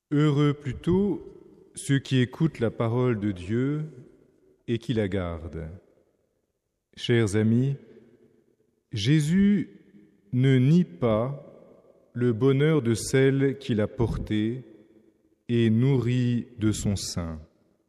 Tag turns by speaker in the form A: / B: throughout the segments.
A: Heureux plutôt ceux qui écoutent la parole de Dieu et qui la gardent. Chers amis, Jésus ne nie pas le bonheur de celle qu'il a portée et nourrie de son sein.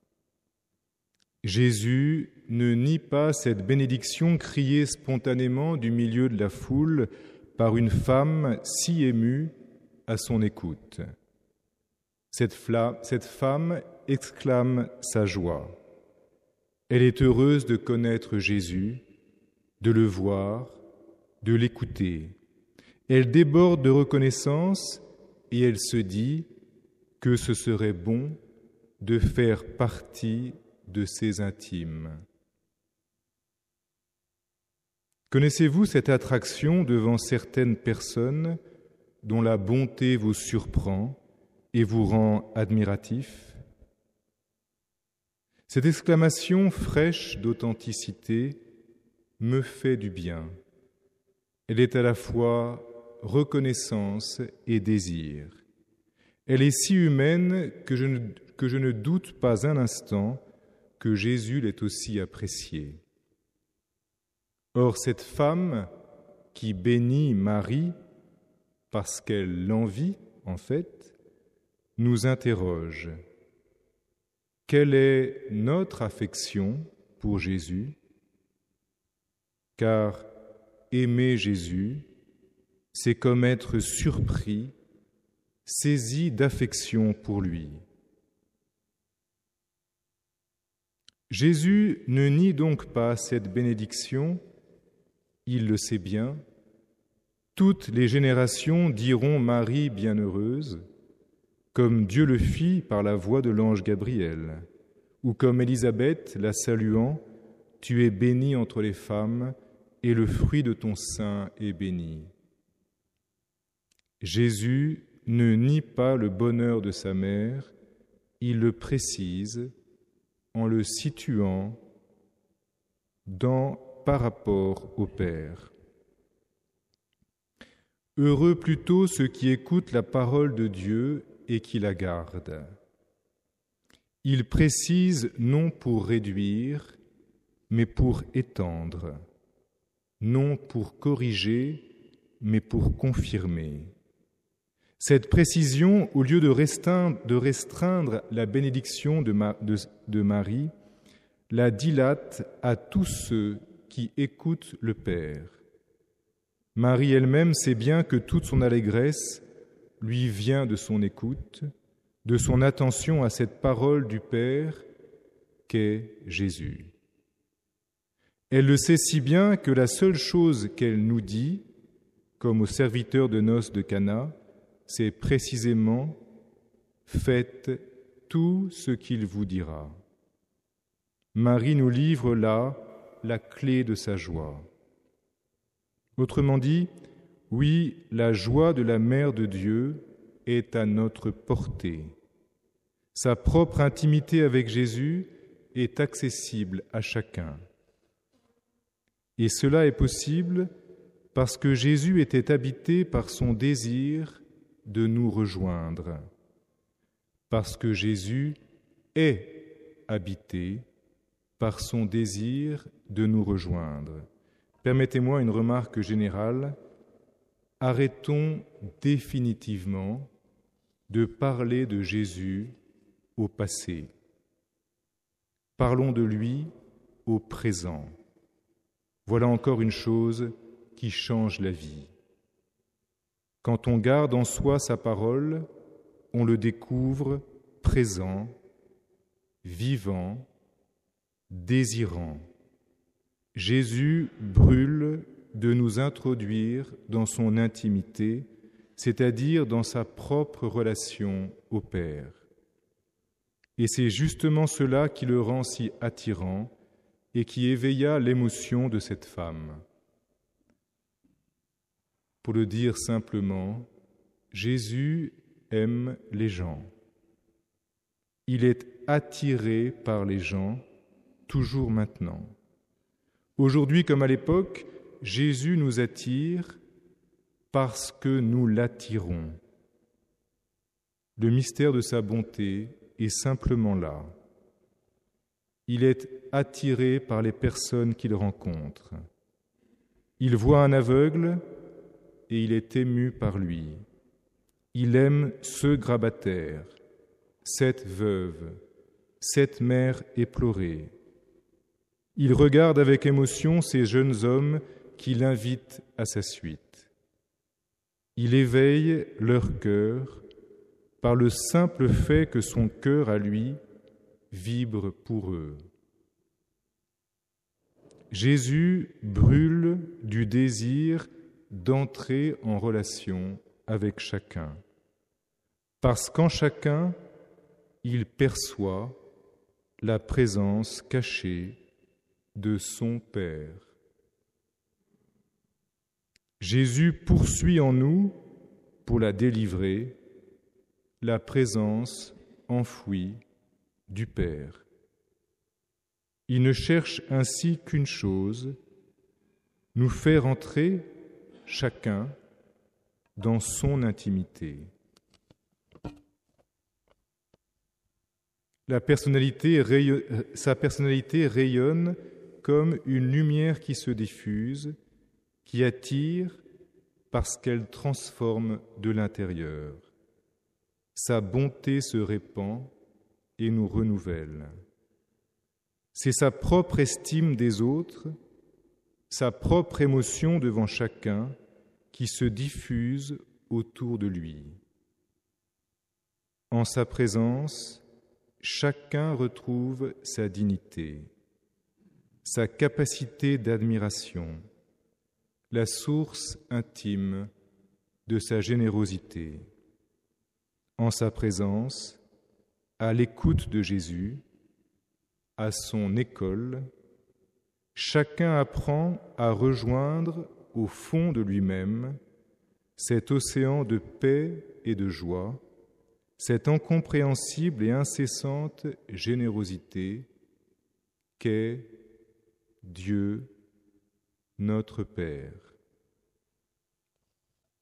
A: Jésus ne nie pas cette bénédiction criée spontanément du milieu de la foule par une femme si émue à son écoute. Cette femme exclame sa joie. Elle est heureuse de connaître Jésus, de le voir, de l'écouter. Elle déborde de reconnaissance et elle se dit que ce serait bon de faire partie de ses intimes. Connaissez-vous cette attraction devant certaines personnes dont la bonté vous surprend et vous rend admiratif? Cette exclamation fraîche d'authenticité me fait du bien. Elle est à la fois reconnaissance et désir. Elle est si humaine que je ne doute pas un instant que Jésus l'ait aussi appréciée. Or, cette femme qui bénit Marie parce qu'elle l'envie, en fait, nous interroge. Quelle est notre affection pour Jésus? Car aimer Jésus, c'est comme être surpris, saisi d'affection pour lui. Jésus ne nie donc pas cette bénédiction, il le sait bien. Toutes les générations diront Marie bienheureuse, comme Dieu le fit par la voix de l'ange Gabriel, ou comme Élisabeth la saluant, « Tu es bénie entre les femmes, et le fruit de ton sein est béni. » Jésus ne nie pas le bonheur de sa mère, il le précise en le situant par rapport au Père. Heureux plutôt ceux qui écoutent la parole de Dieu et qui la gardent. Il précise non pour réduire, mais pour étendre, non pour corriger, mais pour confirmer. Cette précision, au lieu de restreindre la bénédiction de Marie, la dilate à tous ceux qui écoutent le Père. Marie elle-même sait bien que toute son allégresse lui vient de son écoute, de son attention à cette parole du Père qu'est Jésus. Elle le sait si bien que la seule chose qu'elle nous dit, comme au serviteur de noces de Cana, c'est précisément « Faites tout ce qu'il vous dira ». Marie nous livre là la clé de sa joie. Autrement dit, oui, la joie de la Mère de Dieu est à notre portée. Sa propre intimité avec Jésus est accessible à chacun. Et cela est possible parce que Jésus était habité par son désir de nous rejoindre, parce que Jésus est habité par son désir de nous rejoindre. Permettez-moi une remarque générale. Arrêtons définitivement de parler de Jésus au passé. Parlons de lui au présent. Voilà encore une chose qui change la vie. Quand on garde en soi sa parole, on le découvre présent, vivant, désirant. Jésus brûle de nous introduire dans son intimité, c'est-à-dire dans sa propre relation au Père. Et c'est justement cela qui le rend si attirant et qui éveilla l'émotion de cette femme. Pour le dire simplement, Jésus aime les gens. Il est attiré par les gens, toujours maintenant. Aujourd'hui comme à l'époque, Jésus nous attire parce que nous l'attirons. Le mystère de sa bonté est simplement là. Il est attiré par les personnes qu'il rencontre. Il voit un aveugle et il est ému par lui. Il aime ce grabataire, cette veuve, cette mère éplorée. Il regarde avec émotion ces jeunes hommes qui l'invitent à sa suite. Il éveille leur cœur par le simple fait que son cœur à lui vibre pour eux. Jésus brûle du désir d'entrer en relation avec chacun, parce qu'en chacun, il perçoit la présence cachée de son Père. Jésus poursuit en nous, pour la délivrer, la présence enfouie du Père. Il ne cherche ainsi qu'une chose, nous faire entrer chacun dans son intimité. Sa personnalité rayonne comme une lumière qui se diffuse, qui attire parce qu'elle transforme de l'intérieur. Sa bonté se répand et nous renouvelle. C'est sa propre estime des autres, sa propre émotion devant chacun qui se diffuse autour de lui. En sa présence, chacun retrouve sa dignité, sa capacité d'admiration, la source intime de sa générosité. En sa présence, à l'écoute de Jésus, à son école, chacun apprend à rejoindre au fond de lui-même cet océan de paix et de joie, cette incompréhensible et incessante générosité qu'est Dieu, notre Père.